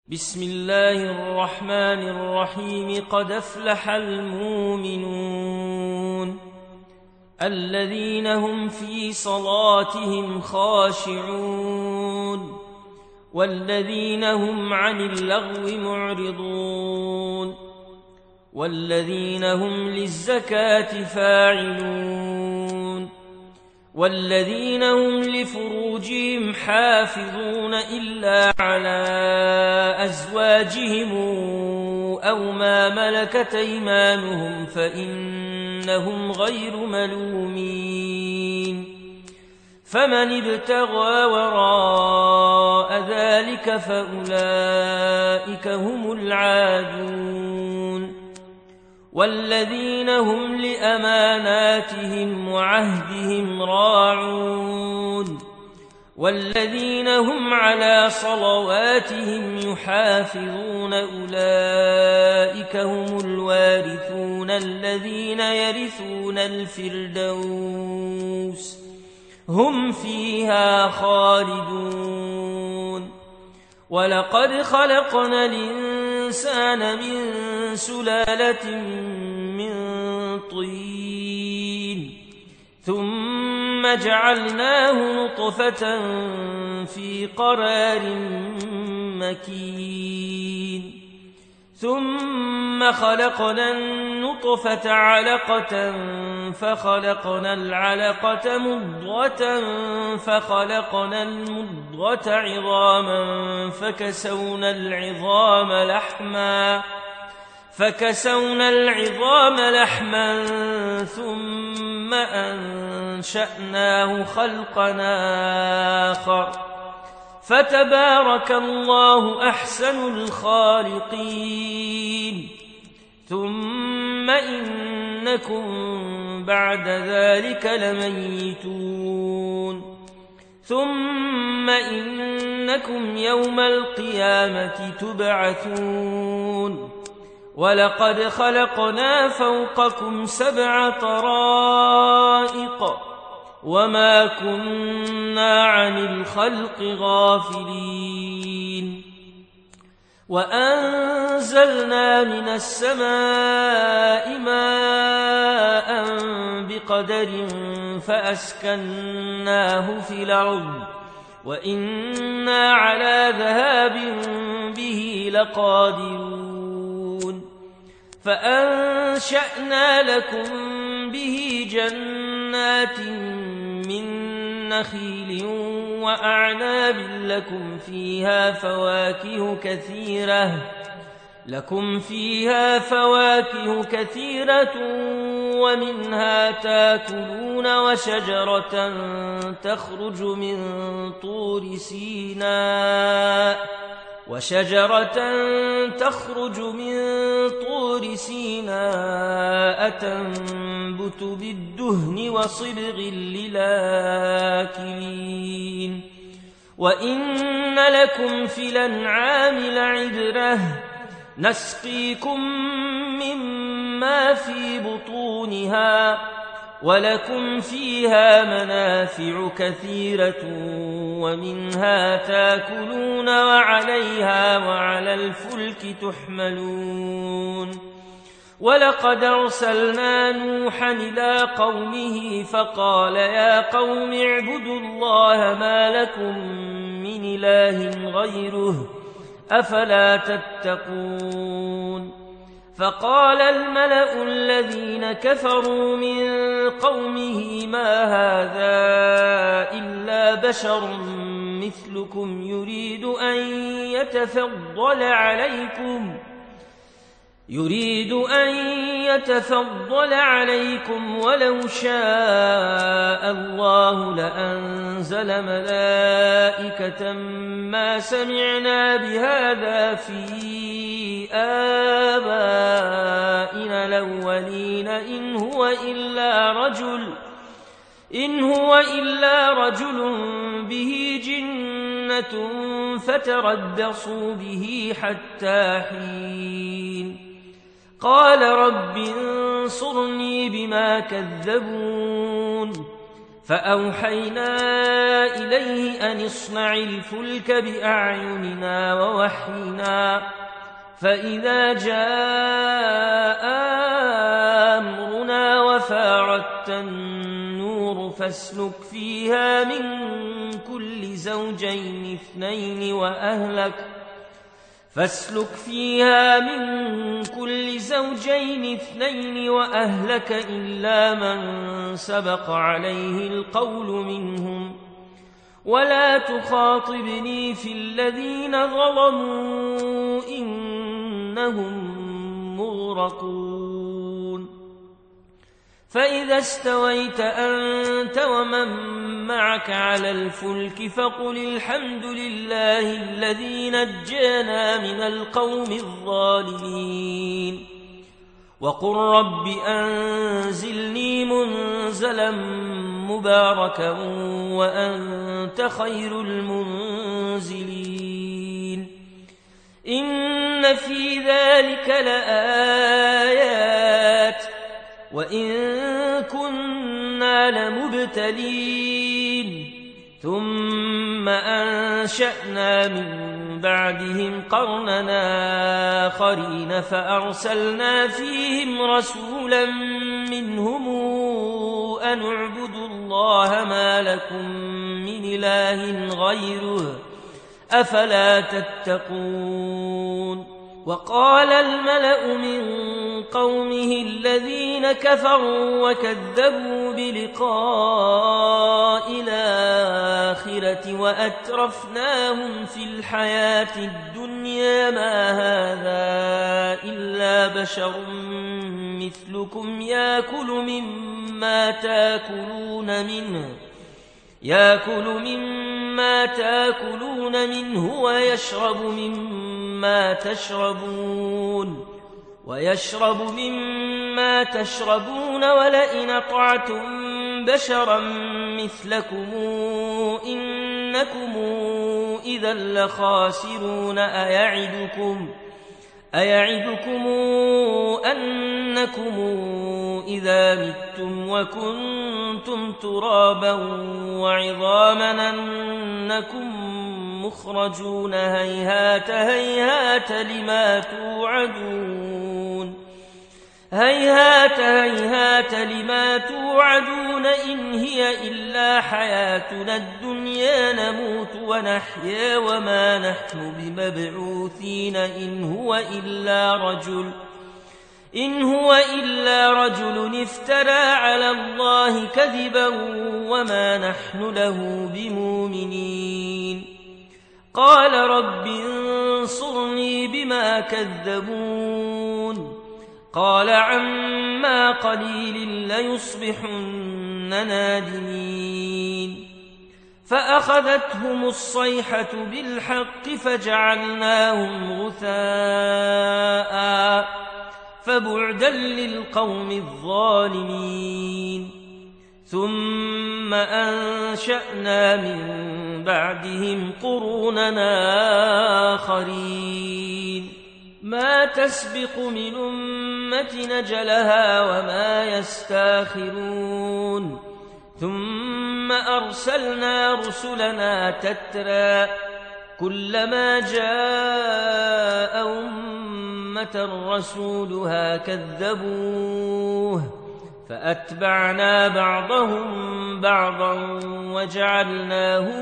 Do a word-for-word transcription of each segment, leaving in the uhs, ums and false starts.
بسم الله الرحمن الرحيم. قد أفلح المؤمنون الذين هم في صلاتهم خاشعون والذين هم عن اللغو معرضون والذين هم للزكاة فاعلون والذين هم لفروجهم حافظون إلا على أزواجهم أو ما ملكت أيمانهم فإنهم غير ملومين. فمن ابتغى وراء ذلك فأولئك هم العادون والذين هم لأماناتهم وعهدهم راعون والذين هم على صلواتهم يحافظون أولئك هم الوارثون الذين يرثون الفردوس هم فيها خالدون. ولقد خلقنا الإنسان من سلالة من طين ثم جعلناه نطفة في قرار مكين ثم خلقنا النطفة علقة فخلقنا العلقة مضغة فخلقنا المضغة عظاما فكسونا العظام لحما فكسونا العظام لحما ثم أنشأناه خلقا آخر فتبارك الله أحسن الخالقين. ثم إنكم بعد ذلك لميتون ثم إنكم يوم القيامة تبعثون. ولقد خلقنا فوقكم سبع طرائق وما كنا عن الخلق غافلين. وأنزلنا من السماء ماء بقدر فأسكناه في الأرض وإنا على ذهاب به لقادرون. فأنشأنا لكم به جنات من نخيل وأعناب لكم فيها فواكه كثيرة لكم فيها فواكه كثيرة ومنها تاكلون وشجرة تخرج من طور سيناء وشجرة تخرج من طور سيناء تنبت بالدهن وصبغ للآكلين. وإن لكم في الأنعام لعبرة نسقيكم مما في بطونها ولكم فيها منافع كثيرة ومنها تاكلون وعليها وعلى الفلك تحملون. ولقد أرسلنا نوحا إلى قومه فقال يا قوم اعبدوا الله ما لكم من إله غيره أفلا تتقون. فقال الملأ الذين كفروا من قومه ما هذا إلا بشر مثلكم يريد أن يتفضل عليكم يريد أن يتفضل عليكم ولو شاء الله لأنزل ملائكة ما سمعنا بهذا في آبائنا الأولين إن هو إلا رجل إن هو إلا رجل به جنة فتربصوا به حتى حين. قال رب انصرني بما كذبون فأوحينا إليه أن اصنع الفلك بأعيننا ووحينا فإذا جاء أمرنا وفاردت النور فاسلك فيها من كل زوجين اثنين وأهلك فاسلك فيها من كل زوجين اثنين وأهلك إلا من سبق عليه القول منهم ولا تخاطبني في الذين ظلموا إنهم مغرقون فإذا استويت أنت ومن معك على الفلك فقل الحمد لله الذي نجانا من القوم الظالمين وقل رب أنزلني منزلا مباركا وأنت خير المنزلين إن في ذلك لآيات وإن كنا لمبتلين ثم أنشأنا من بعدهم قرننا آخرين فأرسلنا فيهم رسولا منهم أن اعبدوا الله ما لكم من إله غيره أفلا تتقون وقال الملأ من قومه الذين كفروا وكذبوا بلقاء الآخرة وأترفناهم في الحياة الدنيا ما هذا إلا بشر مثلكم يأكل مما تأكلون منه يأكل مما تأكلون منه ويشرب مما تشربون ويشرب مما تشربون ولئن أطعتم بشرا مثلكم إنكم إذا لخاسرون أيعدكم أيعدكم أنكم إذا متم وكنتم ترابا وعظاما أنكم مخرجون هيهات هيهات لما توعدون هيهات هيهات لما توعدون إن هي إلا حياتنا الدنيا نموت ونحيا وما نحن بمبعوثين إن هو إلا رجل إن هو إلا رجل افترى على الله كذبا وما نحن له بمؤمنين قال رب انصرني بما كذبون قال عما قليل ليصبحن نادمين فأخذتهم الصيحة بالحق فجعلناهم غثاء فبعدا للقوم الظالمين ثم أنشأنا من بعدهم قروننا آخرين ما تسبق من أمة نجلها وما يستاخرون ثم أرسلنا رسلنا تترى كلما جاء أمة رسولها كذبوه فأتبعنا بعضهم بعضا وجعلناهم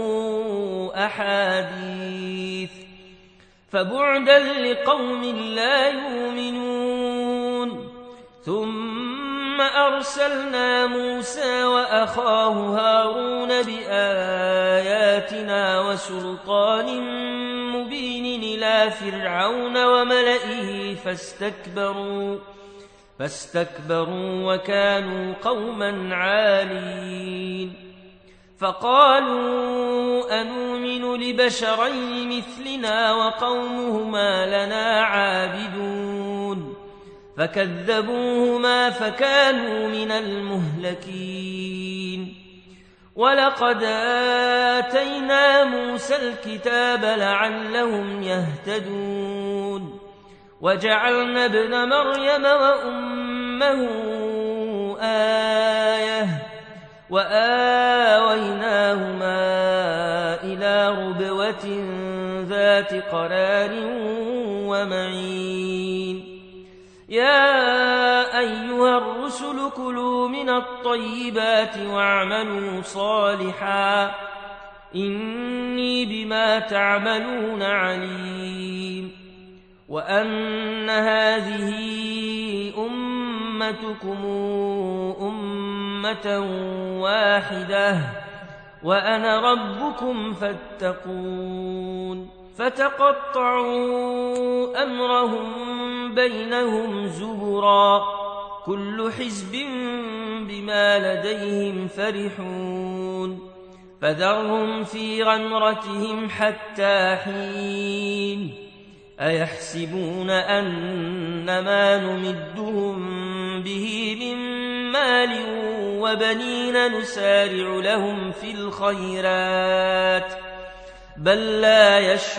أحاديث فبعدا لقوم لا يؤمنون ثم أرسلنا موسى وأخاه هارون بآياتنا وسلطان مبين إلى فرعون وملئه فاستكبروا فاستكبروا وكانوا قوما عالين فقالوا أنؤمن لبشرين مثلنا وقومهما لنا عابدون فكذبوهما فكانوا من المهلكين ولقد آتينا موسى الكتاب لعلهم يهتدون وجعلنا ابن مريم وأمه آية وآويناهما إلى ربوة ذات قرار ومعين يا أيها الرسل كلوا من الطيبات واعملوا صالحا إني بما تعملون عليم وأن هذه أمتكم أمة واحدة وأنا ربكم فاتقون فتقطعوا أمرهم بينهم زبرا كل حزب بما لديهم فرحون فذرهم في غمرتهم حتى حين أيحسبون أنما نمدهم به من مال وبنين نسارع لهم في الخيرات بل لا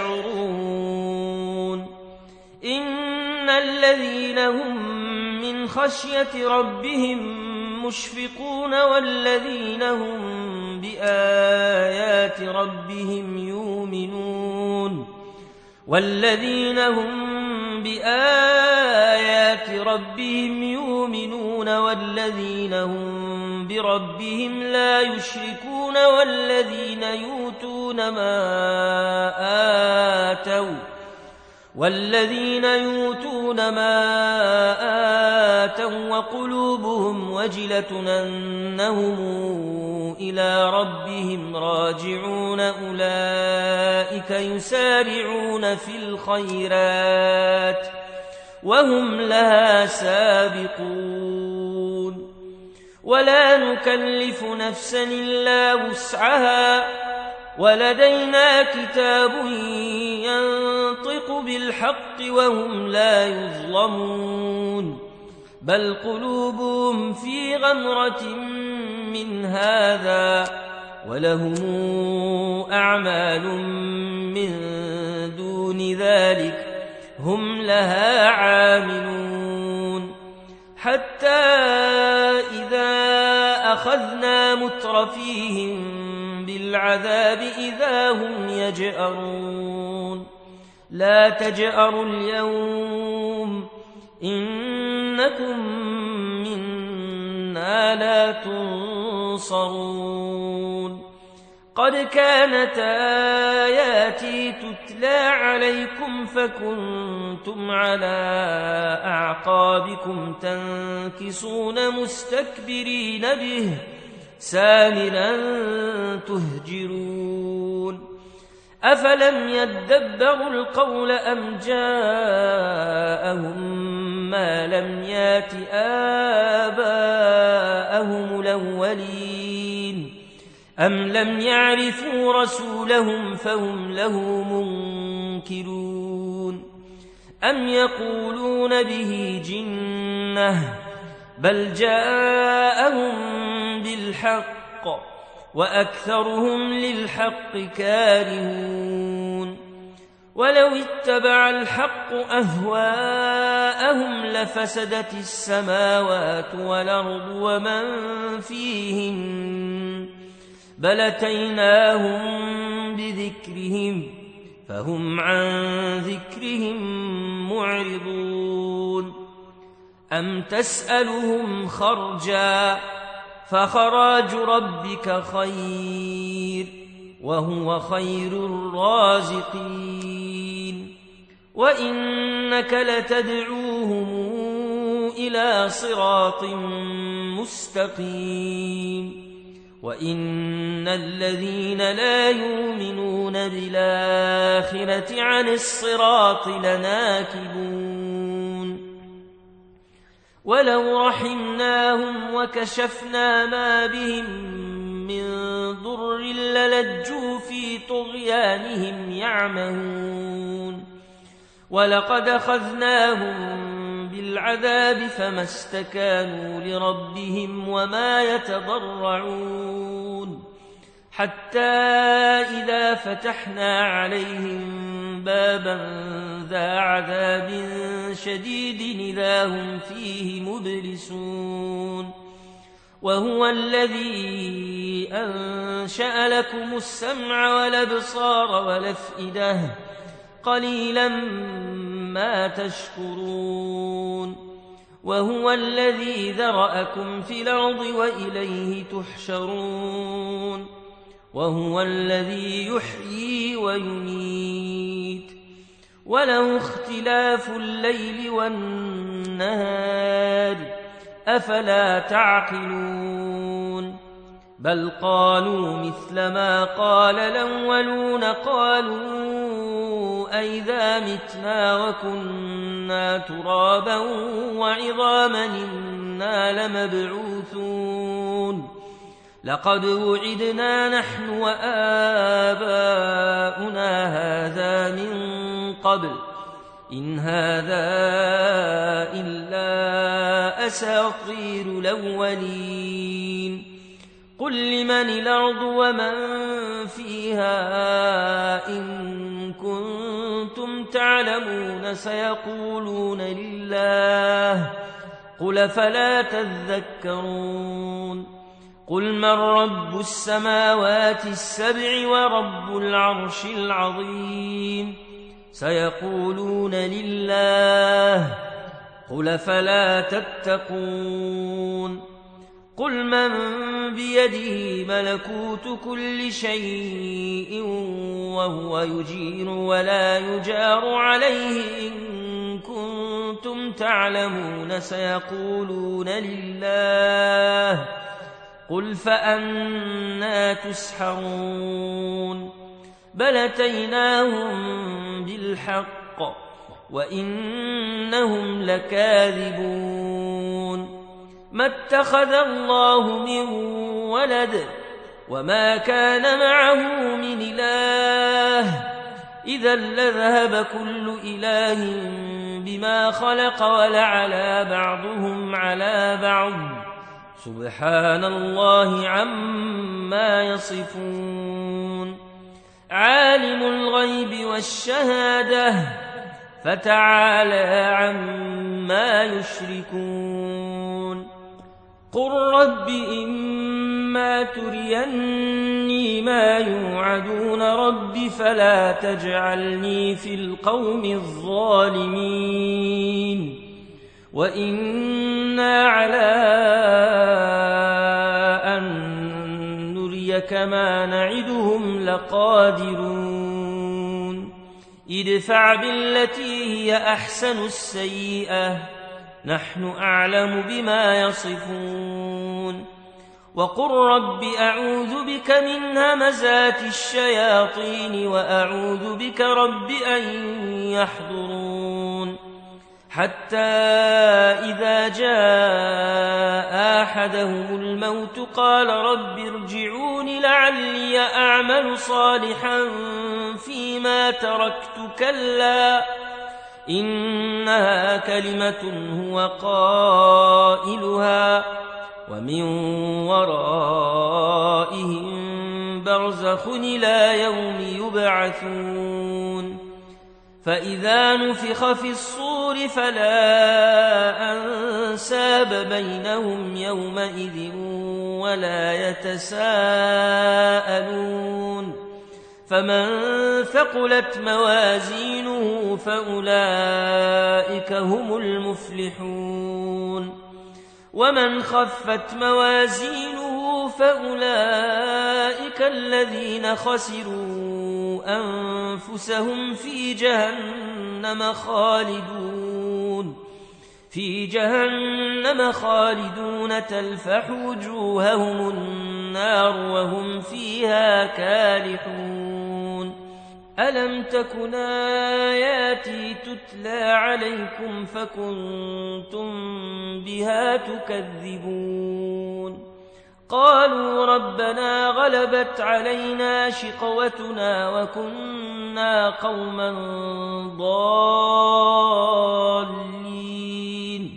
يشعرون إن الذين هم من خشية ربهم مشفقون والذين هم بآيات ربهم يؤمنون والذين هم بآيات ربهم يؤمنون والذين هم بربهم لا يشركون والذين يؤتون ما آتوا والذين يؤتون ما آتوا وقلوبهم وجلة أنهم إلى ربهم راجعون أولئك يسارعون في الخيرات وهم لها سابقون ولا نكلف نفسا إلا وسعها ولدينا كتاب ينطق بالحق وهم لا يظلمون بل قلوبهم في غمرة من هذا ولهم أعمال من دون ذلك هم لها عاملون حتى إذا أخذنا مترفيهم بالعذاب إذا هم يجأرون لا تجأروا اليوم إنكم منا لا تنصرون قد كانت آياتي تتلى عليكم فكنتم على أعقابكم تنكصون مستكبرين به سامرا تهجرون أفلم يدبروا القول أم جاءهم ما لم يات آباءهم الأولين أم لم يعرفوا رسولهم فهم له منكرون أم يقولون به جنة بل جاءهم بالحق وأكثرهم للحق كارهون ولو اتبع الحق أهواءهم لفسدت السماوات والأرض ومن فيهن بل أتيناهم بذكرهم فهم عن ذكرهم معرضون أم تسألهم خرجا فخراج ربك خير وهو خير الرازقين وإنك لتدعوهم إلى صراط مستقيم وإن الذين لا يؤمنون بالآخرة عن الصراط لناكبون ولو رحمناهم وكشفنا ما بهم من ضر للجوا في طغيانهم يعمهون ولقد أخذناهم بالعذاب فما استكانوا لربهم وما يتضرعون حتى إذا فتحنا عليهم بابا ذا عذاب شديد إذا هم فيه مبلسون وهو الذي أنشأ لكم السمع والأبصار والأفئدة قليلا ما تشكرون وهو الذي ذرأكم في الأرض وإليه تحشرون وهو الذي يحيي ويميت وله اختلاف الليل والنهار أفلا تعقلون بل قالوا مثل ما قال الأولون قالوا أئذا متنا وكنا ترابا وعظاما إنا لمبعوثون لقد وعدنا نحن وآباؤنا هذا من قبل إن هذا إلا أساطير الأولين قل لمن الأرض ومن فيها إن كنتم تعلمون سيقولون لله قل فلا تذكرون قل من رب السماوات السبع ورب العرش العظيم سيقولون لله قل فلا تتقون قل من بيده ملكوت كل شيء وهو يجير ولا يجار عليه إن كنتم تعلمون سيقولون لله قل فأنى تسحرون بل أتيناهم بالحق وإنهم لكاذبون ما اتخذ الله من ولد وما كان معه من إله إذا لذهب كل إله بما خلق ولعلى بعضهم على بعض سبحان الله عما يصفون عالم الغيب والشهادة فتعالى عما يشركون قل رب إما تريني ما يوعدون رب فلا تجعلني في القوم الظالمين وإنا على أن نريك ما نعدهم لقادرون ادفع بالتي هي أحسن السيئة نحن أعلم بما يصفون وقل رب أعوذ بك من همزات الشياطين وأعوذ بك رب أن يحضرون حتى إذا جاء أحدهم الموت قال رب ارجعون لعلي أعمل صالحا فيما تركت كلا إنها كلمة هو قائلها ومن ورائهم برزخ إلى يوم يبعثون فإذا نفخ في الصور فلا أنساب بينهم يومئذ ولا يتساءلون فمن ثقلت موازينه فأولئك هم المفلحون ومن خفت موازينه فأولئك الذين خسروا أنفسهم في جهنم خالدون في جهنم خالدون تلفح وجوههم النار وهم فيها كالحون ألم تكن آياتي تتلى عليكم فكنتم بها تكذبون قالوا ربنا غلبت علينا شقوتنا وكنا قوما ضالين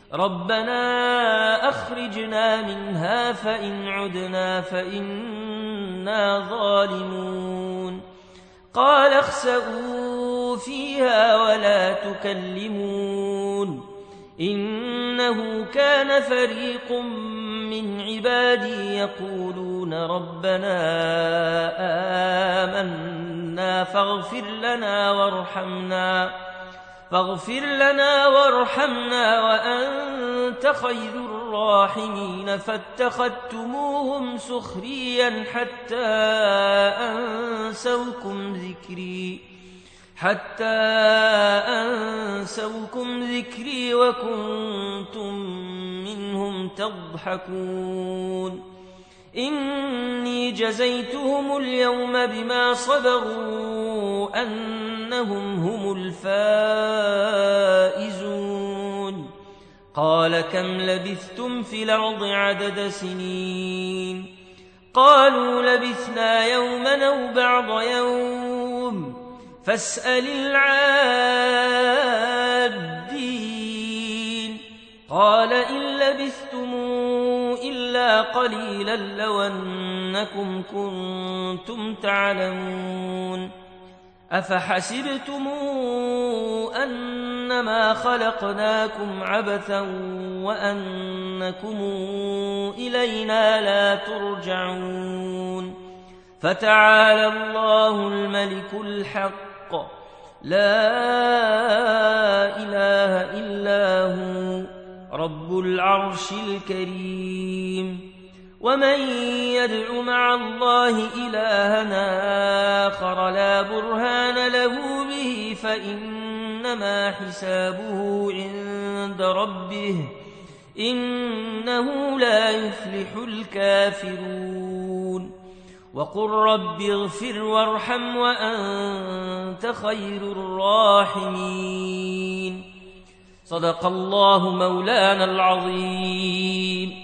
ربنا أخرجنا منها فإن عدنا فإنا ظالمون قال اخسئوا فيها ولا تكلمون إنه كان فريق من عبادي يقولون ربنا آمنا فاغفر لنا وارحمنا فاغفر لنا وارحمنا وأنت خير الراحمين فاتخذتموهم سخريا حتى أنسوكم ذكري حتى أنسوكم ذكري وكنتم منهم تضحكون إني جزيتهم اليوم بما صبروا أنهم هم الفائزون قال كم لبثتم في الأرض عدد سنين قالوا لبثنا يوما أو بعض يوم فاسأل العادين قال إن لبثتم إلا قليلا لو أنكم كنتم تعلمون أفحسبتم أنما خلقناكم عبثا وأنكم إلينا لا ترجعون فتعالى الله الملك الحق لا إله إلا هو رب العرش الكريم ومن يدع مع الله إلها آخر لا برهان له به فإنما حسابه عند ربه إنه لا يفلح الكافرون وقل رب اغفر وارحم وأنت خير الراحمين صدق الله مولانا العظيم.